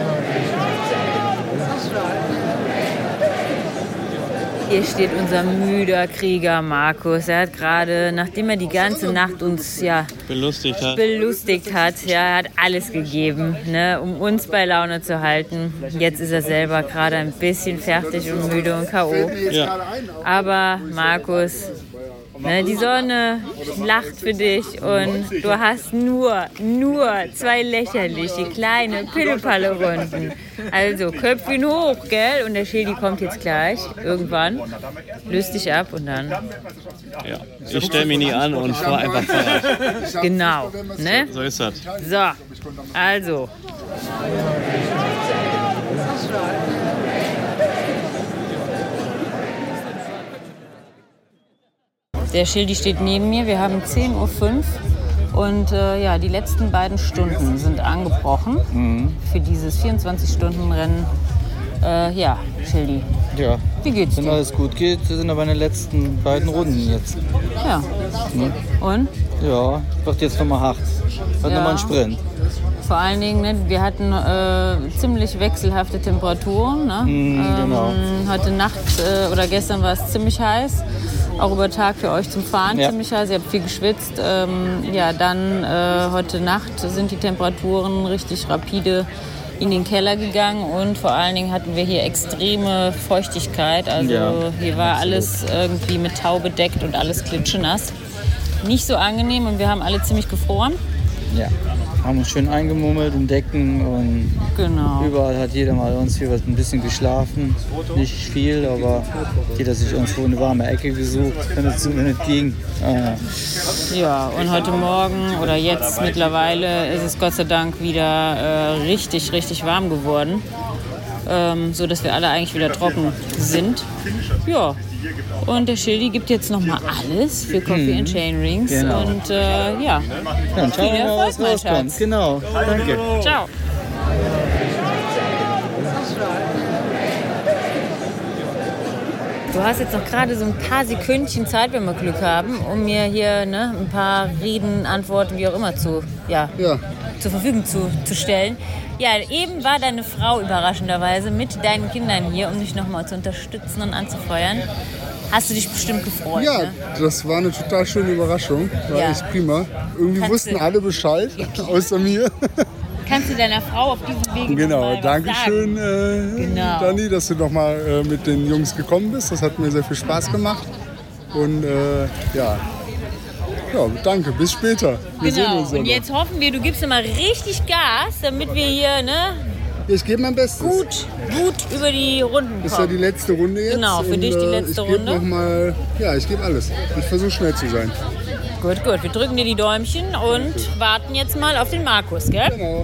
Hier steht unser müder Krieger Markus. Er hat gerade, nachdem er die ganze Nacht uns belustigt hat, er hat alles gegeben, ne, um uns bei Laune zu halten. Jetzt ist er selber gerade ein bisschen fertig und müde und K.O. Ja. Aber Markus, ne, die Sonne lacht für dich und du hast nur 2 lächerliche, kleine Pillepalle-Runden. Also Köpfchen hoch, gell? Und der Schildi kommt jetzt gleich, irgendwann, löst dich ab und dann... Ja, ich stelle mich nie an und fahre einfach Fahrrad. Genau, ne? So ist das. So, also... Der Schildi steht neben mir, wir haben 10:05 Uhr und die letzten 2 Stunden sind angebrochen für dieses 24-Stunden-Rennen. Schildi, Ja. Wie geht's Wenn dir? alles gut geht, sind aber meine letzten 2 Runden jetzt. Ja. Ne? Und? Ja, wird jetzt nochmal hart. Wird nochmal ein Sprint. Vor allen Dingen, ne, wir hatten ziemlich wechselhafte Temperaturen. Ne? Genau. Heute Nacht oder gestern war es ziemlich heiß. Auch über Tag für euch zum Fahren ziemlich heiß. Ihr habt viel geschwitzt. Dann heute Nacht sind die Temperaturen richtig rapide in den Keller gegangen. Und vor allen Dingen hatten wir hier extreme Feuchtigkeit. Also hier war alles irgendwie mit Tau bedeckt und alles klitschenass. Nicht so angenehm und wir haben alle ziemlich gefroren. Ja, haben uns schön eingemummelt in Decken und überall hat jeder mal uns hier ein bisschen geschlafen. Nicht viel, aber jeder sich irgendwo eine warme Ecke gesucht, wenn es zu mir nicht ging. Ja, und heute Morgen oder jetzt mittlerweile ist es Gott sei Dank wieder richtig, richtig warm geworden. So dass wir alle eigentlich wieder trocken sind. Ja. Und der Schildi gibt jetzt nochmal alles für Coffee and Chainrings. Genau. Und Dann schauen viel wir mal, Erfolg, was mein rauskommt. Schatz. Genau, danke. Ciao. Du hast jetzt noch gerade so ein paar Sekündchen Zeit, wenn wir Glück haben, um mir hier ein paar Reden, Antworten, wie auch immer zur Verfügung zu stellen. Ja, eben war deine Frau überraschenderweise mit deinen Kindern hier, um dich nochmal zu unterstützen und anzufeuern. Hast du dich bestimmt gefreut? Ja, ne? das war eine total schöne Überraschung. War echt prima. Irgendwie wussten alle Bescheid, außer mir. Kannst du deiner Frau auf diesem Wege Genau, noch mal danke was schön, sagen? Dani, dass du noch mal mit den Jungs gekommen bist. Das hat mir sehr viel Spaß gemacht. Und danke, bis später. Wir sehen Genau, uns und noch. jetzt hoffen wir, du gibst immer richtig Gas, damit wir hier Ich gebe mein Bestes. gut über die Runden kommen. Das ist ja die letzte Runde jetzt. Genau, für dich die letzte ich gebe Runde. noch mal, ich gebe alles. Ich versuche schnell zu sein. Gut, wir drücken dir die Däumchen und warten jetzt mal auf den Markus, gell? Genau.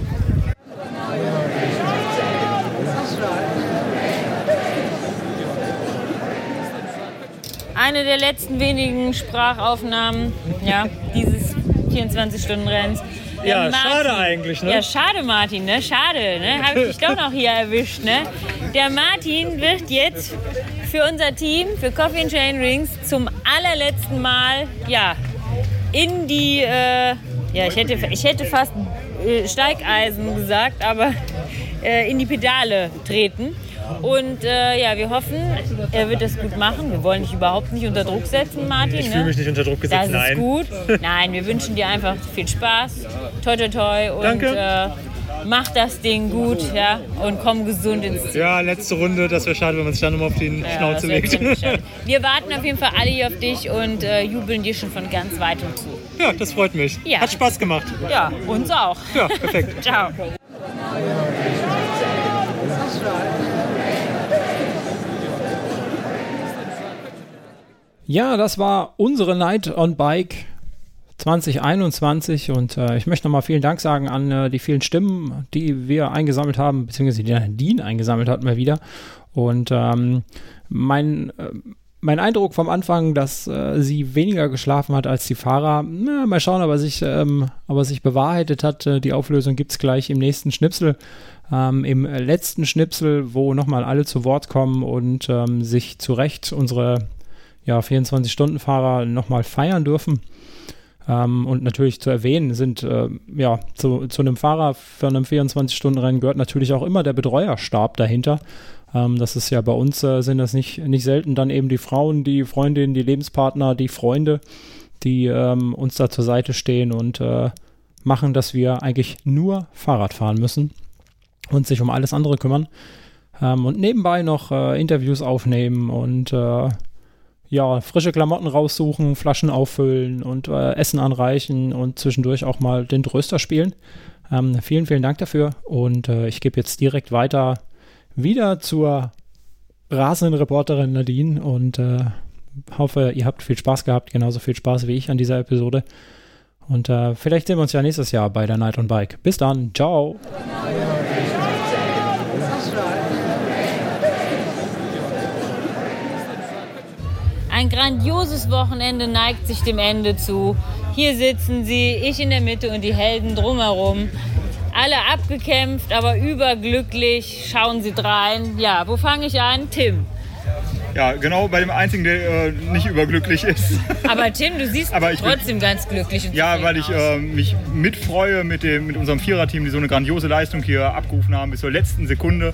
Eine der letzten wenigen Sprachaufnahmen dieses 24-Stunden-Rennens. Ja, Martin, schade eigentlich, ne? Ja, schade, Martin, ne? Schade, ne? Habe ich dich doch noch hier erwischt, ne? Der Martin wird jetzt für unser Team, für Coffee and Chainrings, zum allerletzten Mal, in die Ja, ich hätte fast Steigeisen gesagt, aber in die Pedale treten. Und wir hoffen, er wird das gut machen. Wir wollen dich überhaupt nicht unter Druck setzen, Martin. Ich fühle mich nicht unter Druck gesetzt, das ist gut. Nein, wir wünschen dir einfach viel Spaß. Toi, toi, toi. Und danke. Mach das Ding gut, ja, und komm gesund ins Ziel. Ja, letzte Runde, das wäre schade, wenn man sich dann nochmal auf die Schnauze legt. Wir warten auf jeden Fall alle hier auf dich und jubeln dir schon von ganz weitem zu. Ja, das freut mich. Ja. Hat Spaß gemacht. Ja, uns auch. Ja, perfekt. Ciao. Ja, das war unsere Night on Bike 2021 und ich möchte nochmal vielen Dank sagen an die vielen Stimmen, die wir eingesammelt haben, beziehungsweise die Nadine eingesammelt hat mal wieder. Und mein Eindruck vom Anfang, dass sie weniger geschlafen hat als die Fahrer, mal schauen, ob er sich bewahrheitet hat. Die Auflösung gibt es gleich im nächsten Schnipsel. Im letzten Schnipsel, wo nochmal alle zu Wort kommen und sich zu Recht unsere 24-Stunden-Fahrer nochmal feiern dürfen. Und natürlich zu erwähnen sind, zu einem Fahrer für einem 24-Stunden-Rennen gehört natürlich auch immer der Betreuerstab dahinter. Das ist ja bei uns, sind das nicht selten dann eben die Frauen, die Freundinnen, die Lebenspartner, die Freunde, die uns da zur Seite stehen und machen, dass wir eigentlich nur Fahrrad fahren müssen und sich um alles andere kümmern. Und nebenbei noch Interviews aufnehmen und frische Klamotten raussuchen, Flaschen auffüllen und Essen anreichen und zwischendurch auch mal den Tröster spielen. Vielen, vielen Dank dafür und ich gebe jetzt direkt weiter wieder zur rasenden Reporterin Nadine und hoffe, ihr habt viel Spaß gehabt, genauso viel Spaß wie ich an dieser Episode. Und vielleicht sehen wir uns ja nächstes Jahr bei der Night on Bike. Bis dann, ciao! Ein grandioses Wochenende neigt sich dem Ende zu. Hier sitzen sie, ich in der Mitte und die Helden drumherum. Alle abgekämpft, aber überglücklich. Schauen Sie drein. Ja, wo fange ich an? Tim. Ja, genau bei dem Einzigen, der nicht überglücklich ist. Aber Tim, du siehst trotzdem ganz glücklich und ja, weil ich mich mitfreue mit unserem Viererteam, die so eine grandiose Leistung hier abgerufen haben bis zur letzten Sekunde.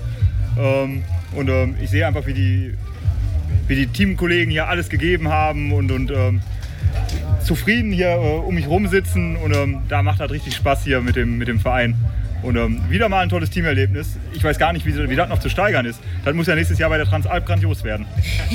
Ich sehe einfach, wie die Teamkollegen hier alles gegeben haben und zufrieden hier um mich rum sitzen und da macht das richtig Spaß hier mit dem Verein. Und wieder mal ein tolles Teamerlebnis. Ich weiß gar nicht, wie das noch zu steigern ist. Das muss ja nächstes Jahr bei der Transalp grandios werden.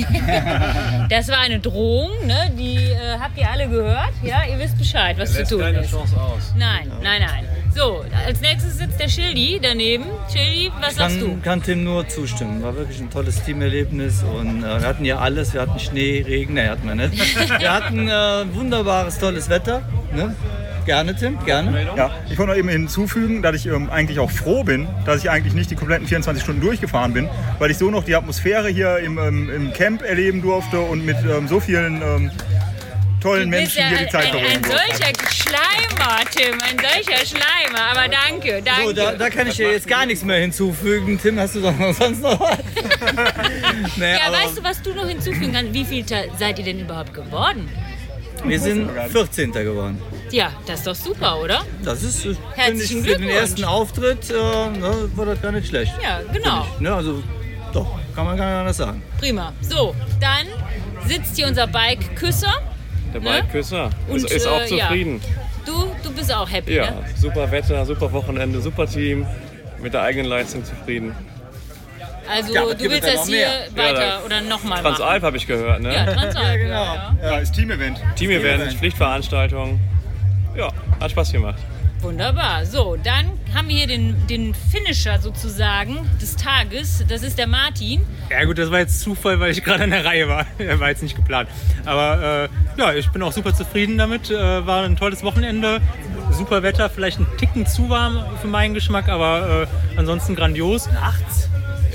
Das war eine Drohung, ne? Die habt ihr alle gehört. Ja, ihr wisst Bescheid, was zu tun ist. keine Chance aus. Nein. So, als nächstes sitzt der Schildi daneben. Schildi, was sagst du? Ich kann Tim nur zustimmen. War wirklich ein tolles Teamerlebnis und wir hatten ja alles. Wir hatten Schnee, Regen, hatten wir nicht. Wir hatten wunderbares, tolles Wetter. Ne? Gerne, Tim, gerne. Ja, ich wollte noch eben hinzufügen, dass ich eigentlich auch froh bin, dass ich eigentlich nicht die kompletten 24 Stunden durchgefahren bin, weil ich so noch die Atmosphäre hier im Camp erleben durfte und mit so vielen tollen Menschen hier die Zeit verbringen. Ein solcher Schleimer, Tim, ein solcher Schleimer, aber danke. So, da kann ich dir jetzt gar nichts mehr hinzufügen. Tim, hast du doch sonst noch was? Weißt du, was du noch hinzufügen kannst? Wie viel seid ihr denn überhaupt geworden? Wir sind 14. geworden. Ja, das ist doch super, oder? Das ist, finde ich, Herzlichen für den ersten Auftritt war das gar nicht schlecht. Ja, genau. Ne, also, doch, kann man gar nicht anders sagen. Prima. So, dann sitzt hier unser Bike-Küsser. Der Bike-Küsser Und, ist auch zufrieden. Ja. Du bist auch happy, Ja, ne? super Wetter, super Wochenende, super Team. Mit der eigenen Leistung zufrieden. Also du willst das hier weiter oder nochmal machen? Transalp habe ich gehört, ne? Ja, Transalp, genau. Ja, ist Team-Event. Team-Event, Pflichtveranstaltung. Ja, hat Spaß gemacht. Wunderbar. So, dann haben wir hier den Finisher sozusagen des Tages. Das ist der Martin. Ja gut, das war jetzt Zufall, weil ich gerade an der Reihe war. War jetzt nicht geplant. Aber ich bin auch super zufrieden damit. War ein tolles Wochenende. Super Wetter, vielleicht ein Ticken zu warm für meinen Geschmack, aber ansonsten grandios. Nachts?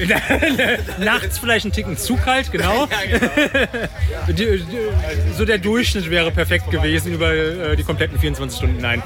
Nachts vielleicht ein Ticken zu kalt, genau. So der Durchschnitt wäre perfekt gewesen über die kompletten 24 Stunden. Nein.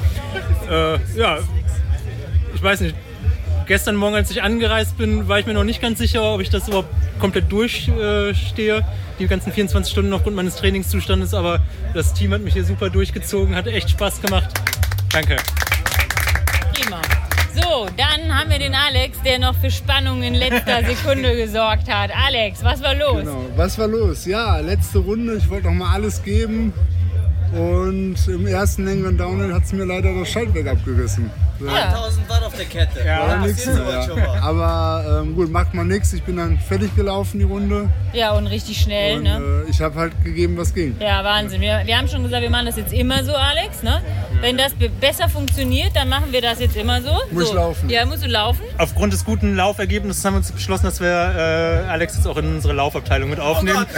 Ich weiß nicht. Gestern Morgen, als ich angereist bin, war ich mir noch nicht ganz sicher, ob ich das überhaupt komplett durchstehe. Die ganzen 24 Stunden aufgrund meines Trainingszustandes. Aber das Team hat mich hier super durchgezogen, hat echt Spaß gemacht. Danke. Prima. So, dann haben wir den Alex, der noch für Spannung in letzter Sekunde gesorgt hat. Alex, was war los? Genau, was war los? Ja, letzte Runde, ich wollte noch mal alles geben. Und im ersten längeren Downhill hat es mir leider das Schaltwerk abgerissen. So. 1000 Watt auf der Kette. Ja, nix mehr, ja. Aber gut, macht man nichts. Ich bin dann fertig gelaufen, die Runde. Ja, und richtig schnell, und, ne? Ich habe halt gegeben, was ging. Ja, Wahnsinn. Wir haben schon gesagt, wir machen das jetzt immer so, Alex, ne? Wenn das besser funktioniert, dann machen wir das jetzt immer so. Muss laufen. Ja, musst du laufen. Aufgrund des guten Laufergebnisses haben wir uns beschlossen, dass wir Alex jetzt auch in unsere Laufabteilung mit aufnehmen.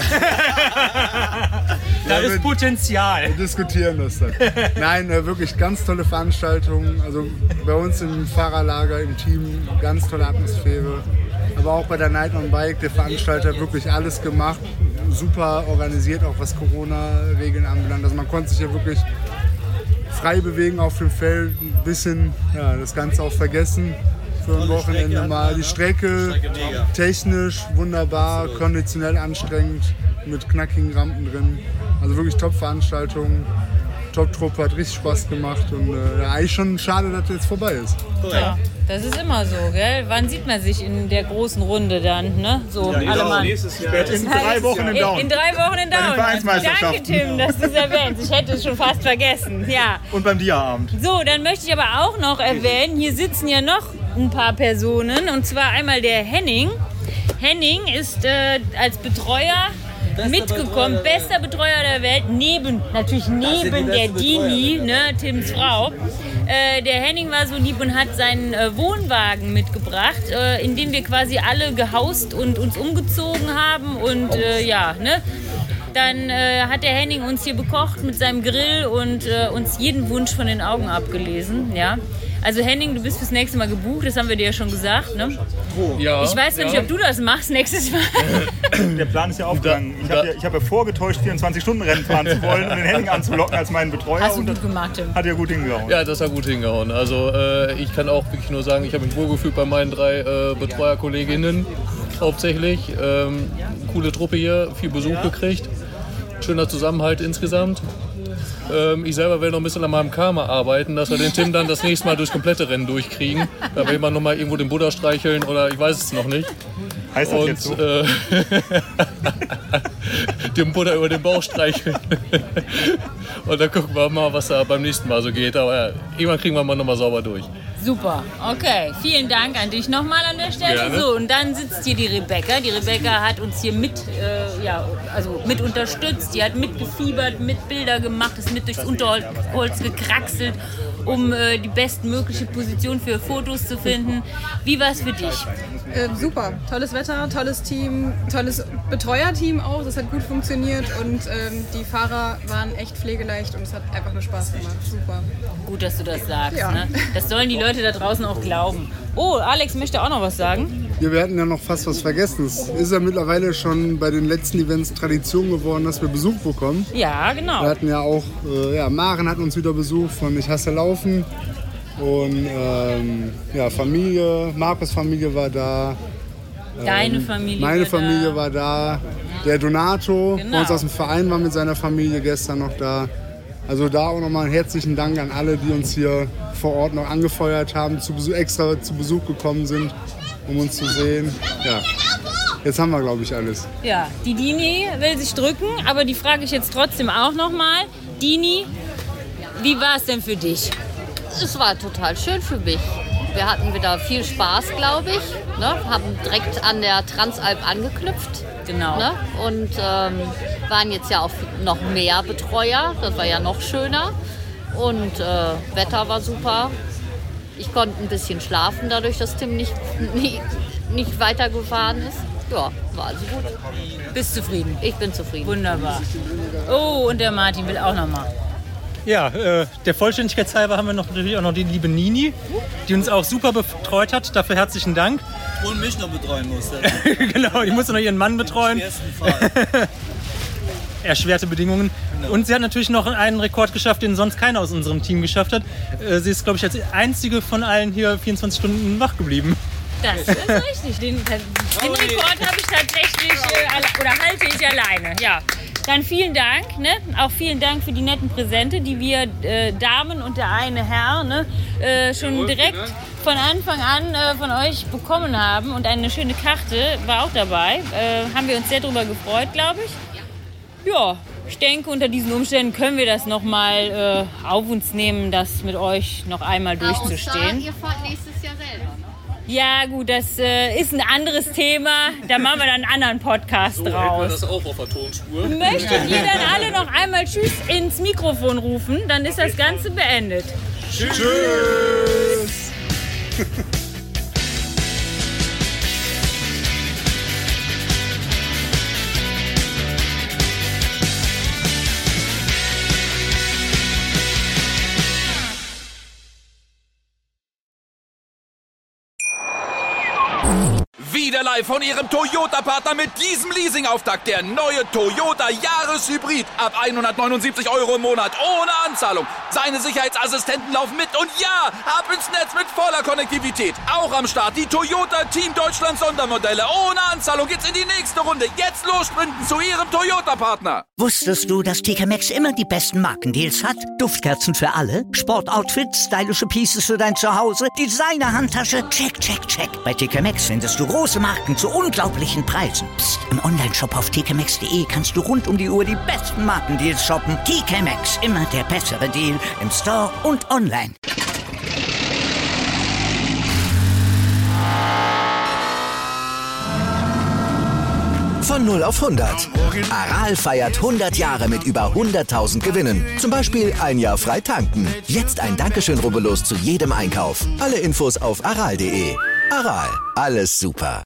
Da ist Potenzial. Wir diskutieren das dann. Nein, wirklich ganz tolle Veranstaltung. Also bei uns im Fahrerlager, im Team, ganz tolle Atmosphäre. Aber auch bei der Night on Bike, der Veranstalter hat wirklich alles gemacht. Super organisiert, auch was Corona-Regeln anbelangt. Also man konnte sich ja wirklich frei bewegen auf dem Feld. Ein bisschen das Ganze auch vergessen für ein Wochenende mal. Die Strecke technisch wunderbar, konditionell anstrengend, mit knackigen Rampen drin. Also wirklich Top-Veranstaltung, Top-Truppe, hat richtig Spaß gemacht und eigentlich schon schade, dass das jetzt vorbei ist. Ja, das ist immer so, gell? Wann sieht man sich in der großen Runde dann, ne? So, ja, alle Mann. In 3 Wochen in Down. In 3 Wochen in Down. Danke, Tim, dass du es erwähnst. Ich hätte es schon fast vergessen, ja. Und beim Dia-Abend. So, dann möchte ich aber auch noch erwähnen, hier sitzen ja noch ein paar Personen, und zwar einmal der Henning. Henning ist als Betreuer mitgekommen, bester Betreuer der Welt, natürlich neben der Dini, ne, Tims Frau. Der Henning war so lieb und hat seinen Wohnwagen mitgebracht, in dem wir quasi alle gehaust und uns umgezogen haben und Dann hat der Henning uns hier bekocht mit seinem Grill und uns jeden Wunsch von den Augen abgelesen, ja. Also Henning, du bist fürs nächste Mal gebucht, das haben wir dir ja schon gesagt, ne? Ja, ich weiß nicht, ob du das machst nächstes Mal. Der Plan ist ja aufgegangen. Ich habe ja vorgetäuscht, 24-Stunden-Rennen fahren zu wollen und den Henning anzulocken als meinen Betreuer. Hast du gut gemacht, Tim. Hat ja gut hingehauen. Ja, das hat gut hingehauen. Also ich kann auch wirklich nur sagen, ich habe mich wohlgefühlt bei meinen 3 Betreuerkolleginnen hauptsächlich. Coole Truppe hier, viel Besuch gekriegt. Schöner Zusammenhalt insgesamt. Ich selber will noch ein bisschen an meinem Karma arbeiten, dass wir den Tim dann das nächste Mal durchs komplette Rennen durchkriegen. Da will man noch mal irgendwo den Buddha streicheln oder ich weiß es noch nicht. Heißt das jetzt so? Dem Buddha über den Bauch streicheln. Und dann gucken wir mal, was da beim nächsten Mal so geht. Aber irgendwann kriegen wir mal noch mal sauber durch. Super, okay. Vielen Dank an dich nochmal an der Stelle. Gerne. So, und dann sitzt hier die Rebecca. Die Rebecca hat uns hier mit unterstützt. Die hat mitgefiebert, mit Bilder gemacht, ist mit durchs Unterholz gekraxelt, um die bestmögliche Position für Fotos zu finden. Wie war es für dich? Super, tolles Wetter, tolles Team, tolles Betreuerteam auch. Das hat gut funktioniert und die Fahrer waren echt pflegeleicht und es hat einfach nur Spaß gemacht. Super. Gut, dass du das sagst. Ja. Ne? Das sollen die Leute da draußen auch glauben. Oh, Alex möchte auch noch was sagen. Ja, wir hatten ja noch fast was vergessen. Es ist ja mittlerweile schon bei den letzten Events Tradition geworden, dass wir Besuch bekommen. Ja, genau. Wir hatten ja auch, Maren hat uns wieder Besuch von Ich hasse Laufen. Und Familie, Markus' Familie war da. Deine Familie Meine war Familie da. war da. Der Donato Genau. bei uns aus dem Verein war mit seiner Familie gestern noch da. Also da auch nochmal einen herzlichen Dank an alle, die uns hier vor Ort noch angefeuert haben, extra zu Besuch gekommen sind, um uns zu sehen. Ja, jetzt haben wir, glaube ich, alles. Ja, die Dini will sich drücken, aber die frage ich jetzt trotzdem auch nochmal. Dini, wie war es denn für dich? Es war total schön für mich. Wir hatten wieder viel Spaß, glaube ich. Ne? Haben direkt an der Transalp angeknüpft. Genau. Ne? Und waren jetzt ja auch noch mehr Betreuer. Das war ja noch schöner. Und Wetter war super. Ich konnte ein bisschen schlafen, dadurch, dass Tim nicht weitergefahren ist. Ja, war also gut. Bist zufrieden? Ich bin zufrieden. Wunderbar. Oh, und der Martin will auch noch mal. Ja, der Vollständigkeit halber haben wir natürlich auch noch die liebe Nini, die uns auch super betreut hat. Dafür herzlichen Dank. Und mich noch betreuen musste. Genau, ich musste noch ihren Mann betreuen. Erschwerte Bedingungen. Genau. Und sie hat natürlich noch einen Rekord geschafft, den sonst keiner aus unserem Team geschafft hat. Sie ist, glaube ich, als einzige von allen hier 24 Stunden wach geblieben. Das ist richtig. Den Rekord habe ich tatsächlich, oder halte ich alleine. Ja. Dann vielen Dank, ne? Auch vielen Dank für die netten Präsente, die wir Damen und der eine Herr schon direkt von Anfang an von euch bekommen haben. Und eine schöne Karte war auch dabei. Haben wir uns sehr darüber gefreut, glaube ich. Ja, ich denke, unter diesen Umständen können wir das nochmal auf uns nehmen, das mit euch noch einmal durchzustehen. Ihr fahrt nächstes Jahr selber, ne? Ja gut, das ist ein anderes Thema. Da machen wir dann einen anderen Podcast draus. Das auch auf der Tonspur. Möchtet ihr dann alle noch einmal Tschüss ins Mikrofon rufen? Dann ist das Ganze beendet. Tschüss! Wieder live von Ihrem Toyota-Partner mit diesem Leasing-Auftakt. Der neue Toyota Jahreshybrid. Ab 179 € im Monat. Ohne Anzahlung. Seine Sicherheitsassistenten laufen mit. Und ja, ab ins Netz mit voller Konnektivität. Auch am Start die Toyota Team Deutschland Sondermodelle. Ohne Anzahlung geht's in die nächste Runde. Jetzt los sprinten zu Ihrem Toyota-Partner. Wusstest du, dass TK Maxx immer die besten Markendeals hat? Duftkerzen für alle, Sportoutfits, stylische Pieces für dein Zuhause, Designer-Handtasche, check, check, check. Bei TK Maxx findest du große Marken zu unglaublichen Preisen. Psst. Im Onlineshop auf tkmaxx.de kannst du rund um die Uhr die besten Markendeals shoppen. TK Maxx, immer der bessere Deal im Store und online. Von 0 auf 100. Aral feiert 100 Jahre mit über 100.000 Gewinnen. Zum Beispiel ein Jahr frei tanken. Jetzt ein Dankeschön, rubbellos zu jedem Einkauf. Alle Infos auf aral.de. Aral, alles super.